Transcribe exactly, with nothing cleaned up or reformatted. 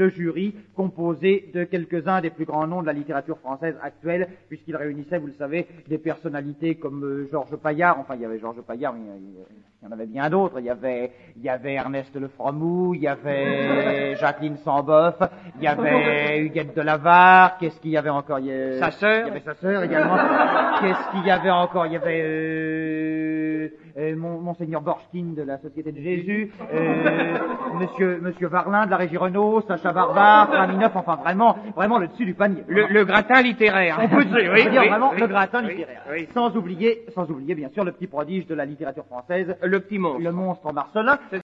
le jury composé de quelques-uns des plus grands noms de la littérature française actuelle, puisqu'il réunissait, vous le savez, des personnalités comme euh, Georges Paillard, enfin il y avait Georges Paillard, mais il, il y en avait bien d'autres, il y avait, il y avait Ernest Leframou, il y avait Jacqueline Samboff, il y avait Huguette de Lavar, qu'est-ce qu'il y avait encore? Il y avait, sa sœur. Il y avait sa sœur également. Qu'est-ce qu'il y avait encore? Il y avait euh, euh, Mon, Monseigneur Borchkin de la Société de Jésus, euh, Monsieur Monsieur Varlin de la Régie Renault, Sacha Barbare, Framinoff, enfin vraiment, vraiment le dessus du panier. Le, le gratin littéraire. On peut dire, oui, on peut dire oui, vraiment oui, le gratin oui, littéraire. oui. Sans oublier, sans oublier bien sûr le petit prodige de la littérature française, Le petit monstre. le monstre Marcelin.